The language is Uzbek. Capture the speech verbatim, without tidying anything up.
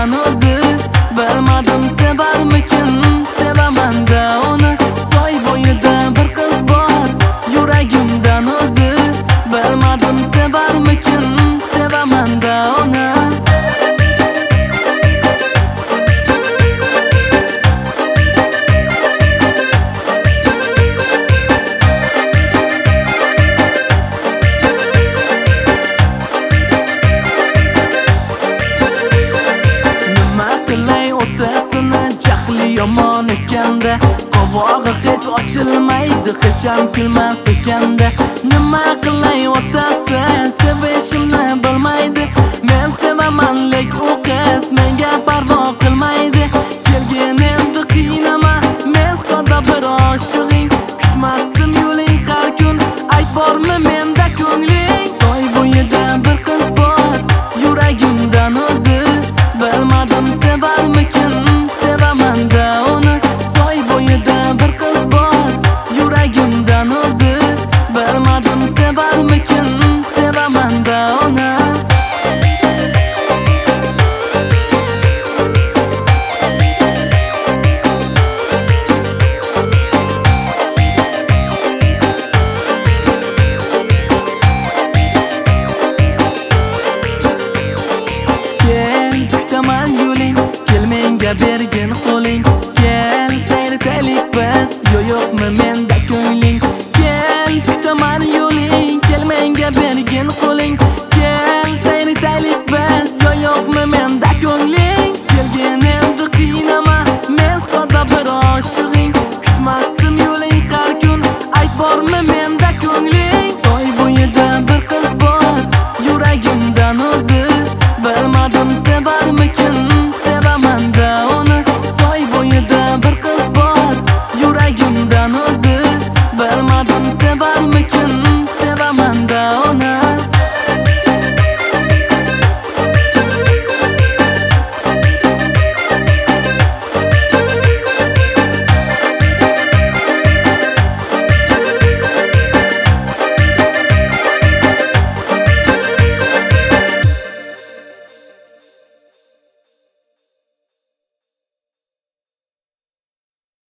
yuragimdan urdi. Bilmadim sevarmikin, sevaman-da uni. Soy bo'yida bir qiz bor, yuragimdan urdi. Bilmadim sevarmikin, sevaman-da uni. Yomon ekanda, qovog'i hech ochilmaydi, hech ham kulmas ekanda. Nima qilay otasi, sevishimni bilmaydi. Men sevaman lek u qiz menga parvo qilmaydi. Kelgin endi qiynama, men soda bir oshig'ing. Kutmasdim yo'ling har kun, ayt bormi menda ko'ngling. Soy bo'yida bir qiz bor, yuragimdan urdi. Bilmadim sevarmikin, sevaman-da uni. Soy bo'yida bir qiz bor, yuragimdan urdi. Bilmadim sevarmikin, sevaman-da uni. Kel, kutaman yo'ling, kel menga ber